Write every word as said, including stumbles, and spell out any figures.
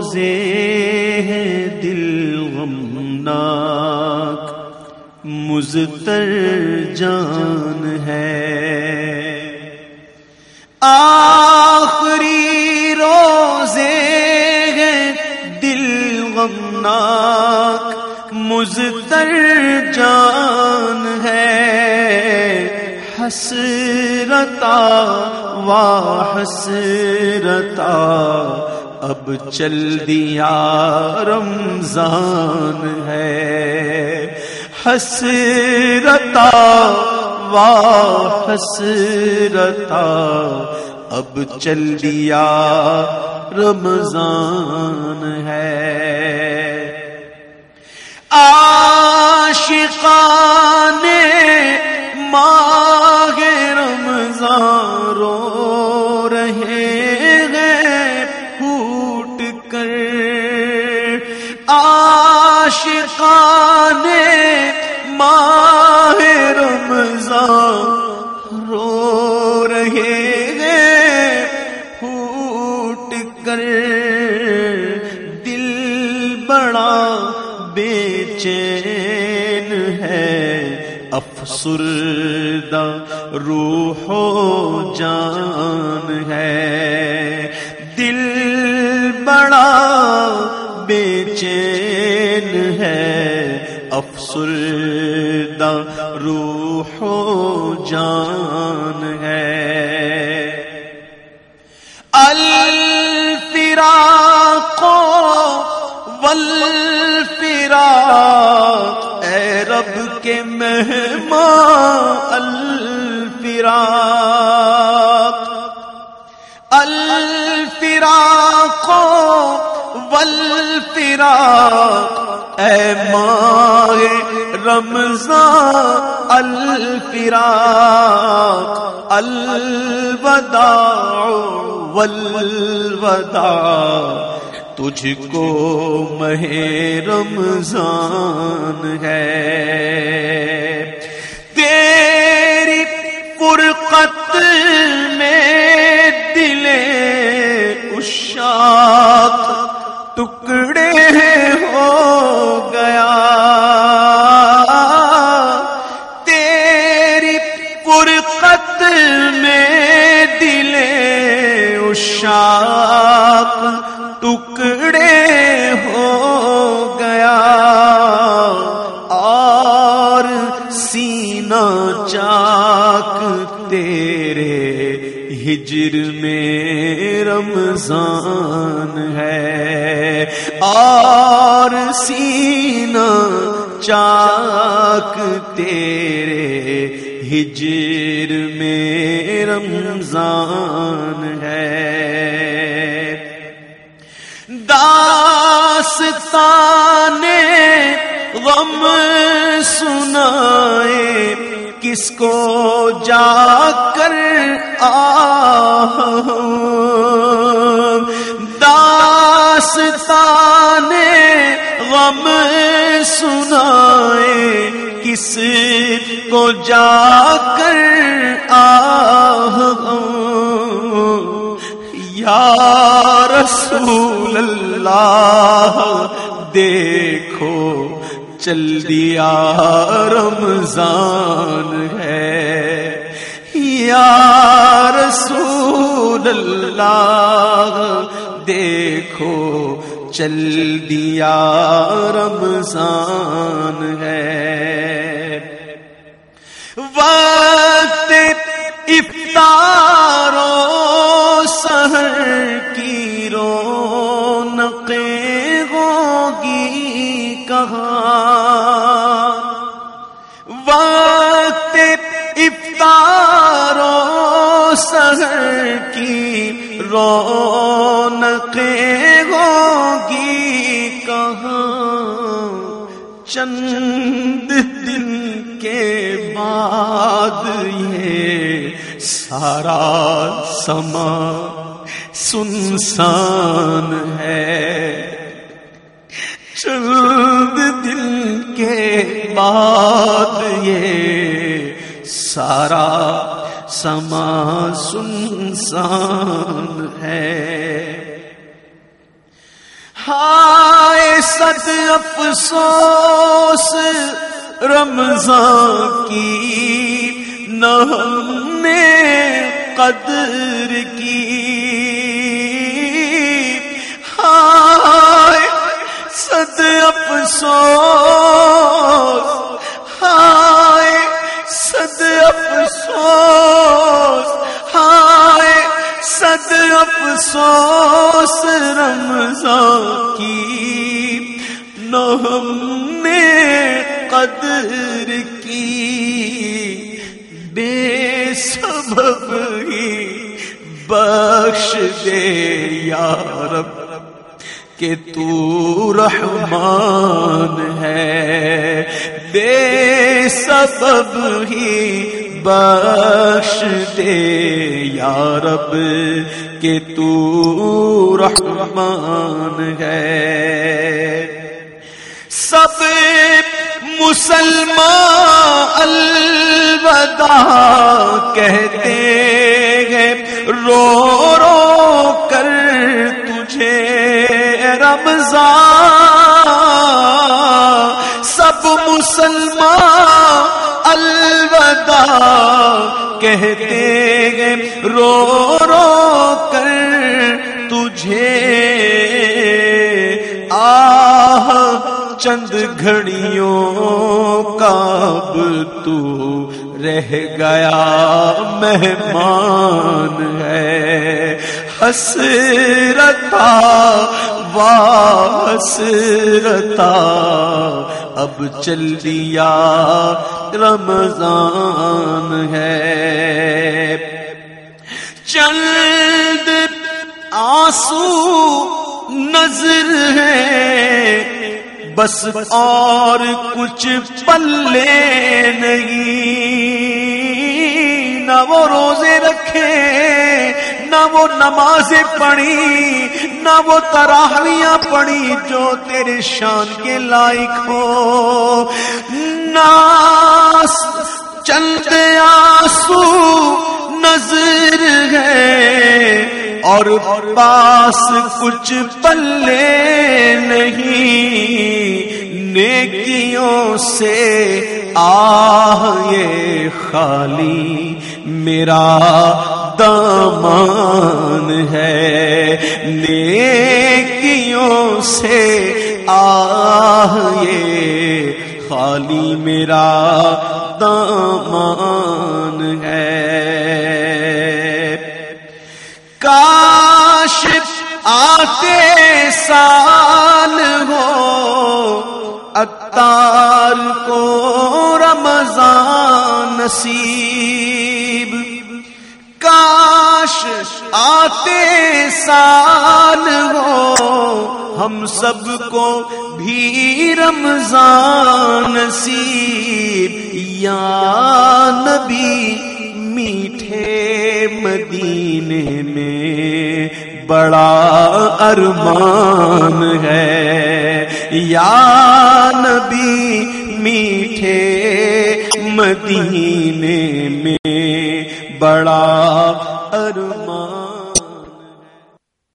روزے ہیں دل غمناک، مضطر جان ہے، آخری روزے ہیں دل غمناک، مضطر جان ہے، حسرتا و حسرتا اب چل دیا رمضان ہے، حسرتا و حسرتا اب چل دیا رمضان ہے، عاشقان ماہ رمضان رو رہے ہیں پھوٹ کر، عاشقان ماہ رمضان رو رہے ہیں پھوٹ کر، دل بڑا بے چین ہے، افسردہ روح و جان ہے، دل بڑا بے چین ہے، افسردہ روح و جان ہے، الفراق والفراق اے رب کے مہمان، الفراق الفراق والفراق اے ماہ رمضان، الفراق الوداع والوداع تجھ کو مہ رمضان ہے، تیری فرقت میں دل عشاق ٹکڑے ہو گیا، تیری فرقت میں دل عشاق ٹکڑے ہو گیا، اور سینہ چاک تیرے ہجر میں رمضان ہے، اور سینہ چاک تیرے ہجر میں رمضان ہے، داستان غم سنائے کس کو جا کر آہوں، داستان غم سنائے کس کو جا کر آہوں، یا رسول اللہ دیکھو چل دیا رمضان ہے، یا رسول اللہ دیکھو چل دیا رمضان ہے، وقت افطار و سحر کی رونقیں ہوگی کہاں، وقت افطار و سحر کی رونقیں ہوگی کہاں، چند دن کے بعد یہ سارا سما سنسان ہے، چند دن کے بعد یہ سارا سما سنسان ہے، صد افسوس رمضان کی نہ ہم نے قدر کی، ہائے صد افسوس، ہائے صد افسوس، ہائے صد افسوس رمضان کی نہ ہم نے قدر کی، بے سبب ہی بخش دے یا رب کہ تو رحمان ہے، بے سبب ہی بخش دے یا رب کہ تو رحمان ہے۔ سب مسلمان الوداع کہتے ہیں رو رو کر تجھے رمضان، سب مسلمان الوداع کہتے ہیں رو رو کر تجھے، آہ چند گھڑیوں کا اب تو رہ گیا مہمان ہے، حسرتا وا حسرتا اب چل دیا رمضان ہے، چند آنسو نظر ہے بس اور کچھ پلے نہیں، نہ وہ روزے رکھے نہ وہ نمازیں پڑھی نہ وہ تراویحاں پڑھی جو تیرے شان کے لائق ہو، نہ چند آنسو نظر ہے اور پاس کچھ پلے نہیں، نیکیوں سے آہ یہ خالی میرا دامان ہے، نیکیوں سے آہ یہ خالی میرا دامان ہے، کاش آتے سال ہو عطار کو رمضان نصیب، کاش آتے سال ہو ہم سب کو بھی رمضان نصیب، یا نبی میٹھے مدینے میں بڑا ارمان ہے، یا نبی میٹھے مدینے میں بڑا ارمان